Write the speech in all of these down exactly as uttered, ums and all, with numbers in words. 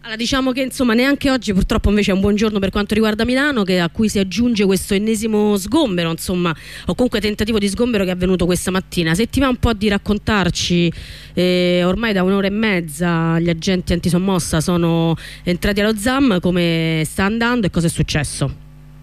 Allora, diciamo che insomma neanche oggi purtroppo invece è un buon giorno per quanto riguarda Milano, che a cui si aggiunge questo ennesimo sgombero, insomma, o comunque tentativo di sgombero che è avvenuto questa mattina. Se ti va un po' di raccontarci, eh, ormai da un'ora e mezza gli agenti antisommossa sono entrati allo ZAM, come sta andando e cosa è successo?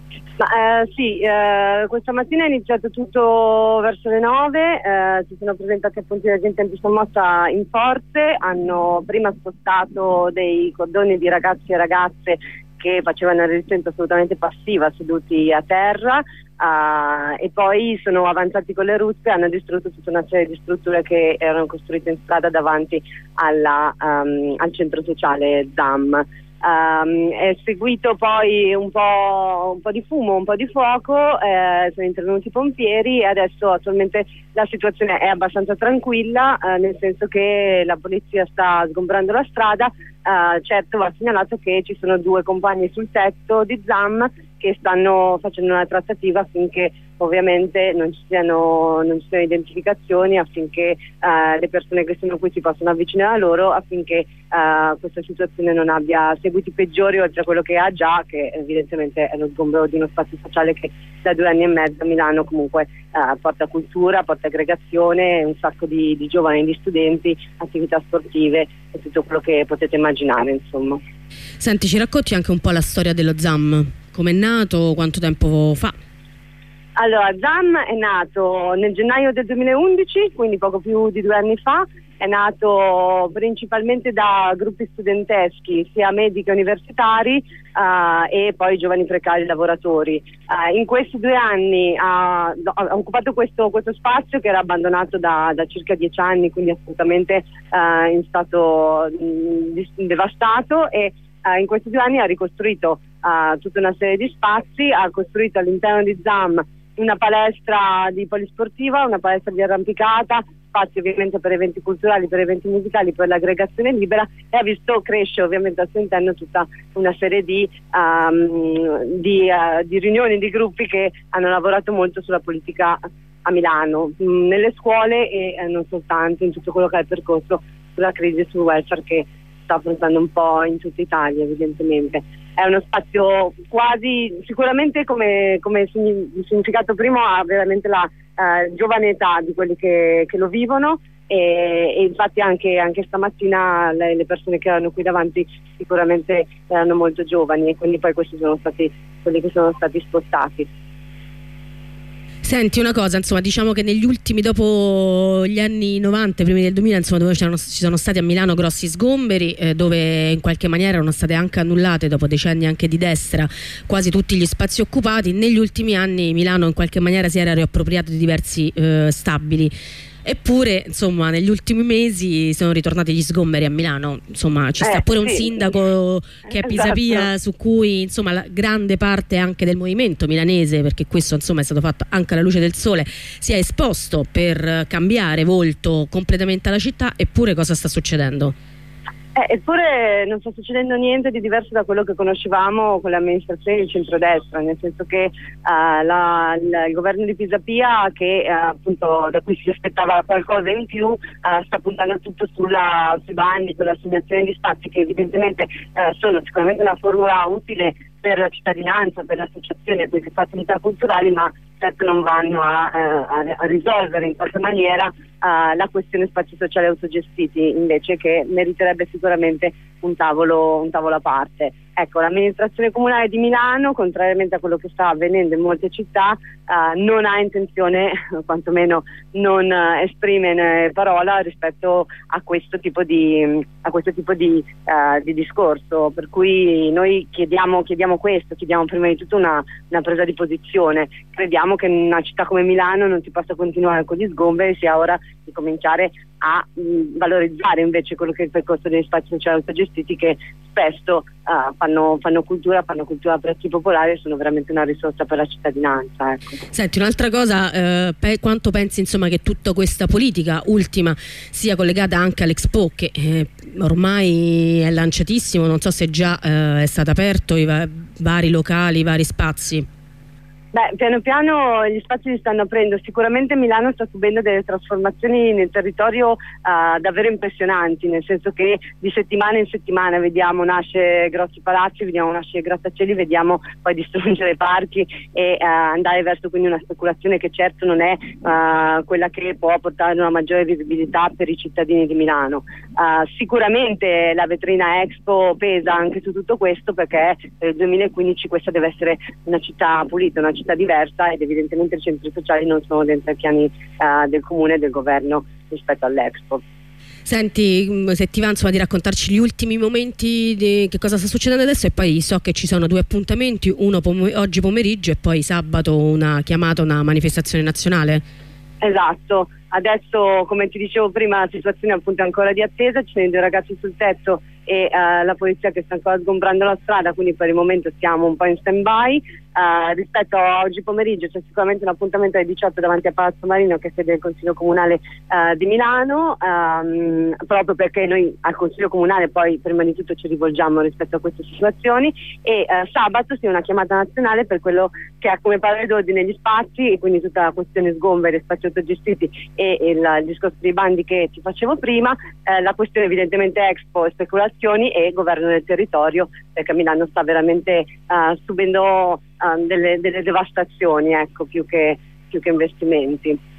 Ma, eh, sì, eh, questa mattina è iniziato tutto verso le nove, eh, si sono presentati appunto gli agenti antisommossa in forze, hanno prima spostato dei cordoni di ragazzi e ragazze che facevano resistenza assolutamente passiva seduti a terra, eh, e poi sono avanzati con le ruspe e hanno distrutto tutta una serie di strutture che erano costruite in strada davanti alla, um, al centro sociale ZAM. Um, è seguito poi un po', un po' di fumo, un po' di fuoco, eh, sono intervenuti i pompieri e adesso attualmente la situazione è abbastanza tranquilla, eh, nel senso che la polizia sta sgombrando la strada. Uh, certo, va segnalato che ci sono due compagni sul tetto di ZAM che stanno facendo una trattativa affinché ovviamente non ci siano, non ci siano identificazioni, affinché uh, le persone che sono qui si possano avvicinare a loro, affinché uh, questa situazione non abbia seguiti peggiori oltre a quello che ha già, che evidentemente è lo sgombero di uno spazio sociale che da due anni e mezzo a Milano comunque uh, porta cultura, porta aggregazione, un sacco di, di giovani, di studenti, attività sportive e tutto quello che potete immaginare, insomma. Senti, ci racconti anche un po' la storia dello ZAM? Come è nato? Quanto tempo fa? Allora, ZAM è nato nel gennaio del duemilaundici, quindi poco più di due anni fa. È nato principalmente da gruppi studenteschi, sia medici che universitari, uh, e poi giovani precari lavoratori. Uh, in questi due anni ha, ha occupato questo, questo spazio che era abbandonato da, da circa dieci anni, quindi assolutamente uh, in stato mh, devastato, e uh, in questi due anni ha ricostruito uh, tutta una serie di spazi, ha costruito all'interno di ZAM una palestra di polisportiva, una palestra di arrampicata, spazi ovviamente per eventi culturali, per eventi musicali, per l'aggregazione libera, e ha visto crescere ovviamente al suo interno tutta una serie di, um, di, uh, di riunioni, di gruppi che hanno lavorato molto sulla politica a Milano, mh, nelle scuole e eh, non soltanto, in tutto quello che è il percorso sulla crisi sul welfare che sta affrontando un po' in tutta Italia, evidentemente. È uno spazio quasi, sicuramente come, come significato primo ha veramente la eh, giovane età di quelli che, che lo vivono, e, e infatti anche, anche stamattina le, le persone che erano qui davanti sicuramente erano molto giovani, e quindi poi questi sono stati quelli che sono stati spostati. Senti una cosa, insomma, diciamo che negli ultimi, dopo gli anni novanta, primi del duemila, insomma, dove ci sono stati a Milano grossi sgomberi, eh, dove in qualche maniera erano state anche annullate, dopo decenni anche di destra, quasi tutti gli spazi occupati. Negli ultimi anni Milano in qualche maniera si era riappropriato di diversi eh, stabili. Eppure, insomma, negli ultimi mesi sono ritornati gli sgomberi a Milano. Insomma, ci sta eh, pure sì. un sindaco che è Pisapia, esatto, su cui insomma la grande parte anche del movimento milanese, perché questo insomma è stato fatto anche alla luce del sole, si è esposto per cambiare volto completamente alla città. Eppure cosa sta succedendo? Eh, eppure non sta succedendo niente di diverso da quello che conoscevamo con le amministrazioni di centrodestra, nel senso che uh, la, la, il governo di Pisapia, che uh, appunto da cui si aspettava qualcosa in più, uh, sta puntando tutto sulla, sui bandi, sull'assegnazione di spazi, che evidentemente uh, sono sicuramente una formula utile per la cittadinanza, per le associazioni e per le attività culturali, ma certo non vanno a, a, a risolvere in qualche maniera uh, la questione spazi sociali autogestiti, invece, che meriterebbe sicuramente un tavolo, un tavolo a parte. Ecco, l'amministrazione comunale di Milano, contrariamente a quello che sta avvenendo in molte città, uh, non ha intenzione, quantomeno non uh, esprime parola rispetto a questo tipo di, a questo tipo di, uh, di discorso, per cui noi chiediamo, chiediamo questo, chiediamo prima di tutto una, una presa di posizione. Crediamo che in una città come Milano non si possa continuare con gli sgomberi, sia ora di cominciare a mh, valorizzare invece quello che è il percorso degli spazi sociali autogestiti, che spesso uh, fanno, fanno cultura, fanno cultura a prezzi popolari e sono veramente una risorsa per la cittadinanza. Ecco. Senti, un'altra cosa, eh, pe quanto pensi insomma che tutta questa politica ultima sia collegata anche all'Expo, che eh, ormai è lanciatissimo, non so se già eh, è stato aperto i va vari locali, i vari spazi? Beh, piano piano gli spazi si stanno aprendo, sicuramente Milano sta subendo delle trasformazioni nel territorio uh, davvero impressionanti, nel senso che di settimana in settimana vediamo nascere grossi palazzi, vediamo nascere grattacieli, vediamo poi distruggere parchi e uh, andare verso quindi una speculazione che certo non è uh, quella che può portare una maggiore visibilità per i cittadini di Milano. Uh, sicuramente la vetrina Expo pesa anche su tutto questo, perché nel duemilaquindici questa deve essere una città pulita, una città diversa, ed evidentemente i centri sociali non sono dentro i piani uh, del comune e del governo rispetto all'Expo. Senti, se ti va insomma di raccontarci gli ultimi momenti di che cosa sta succedendo adesso, e poi so che ci sono due appuntamenti, uno pom- oggi pomeriggio e poi sabato una chiamata, una manifestazione nazionale. Esatto, adesso come ti dicevo prima la situazione appunto è ancora di attesa, ci sono due ragazzi sul tetto e uh, la polizia che sta ancora sgombrando la strada, quindi per il momento siamo un po' in stand by. Uh, rispetto a oggi pomeriggio c'è sicuramente un appuntamento alle diciotto davanti a Palazzo Marino, che è sede del Consiglio Comunale uh, di Milano, um, proprio perché noi al Consiglio Comunale poi prima di tutto ci rivolgiamo rispetto a queste situazioni, e uh, sabato sì una chiamata nazionale per quello che ha come parole d'ordine gli spazi, e quindi tutta la questione sgomberi, spazi autogestiti e, e il, il discorso dei bandi che ti facevo prima, uh, la questione evidentemente Expo, speculazioni e governo del territorio, perché Milano sta veramente uh, subendo uh, delle, delle devastazioni, ecco, più che, più che investimenti.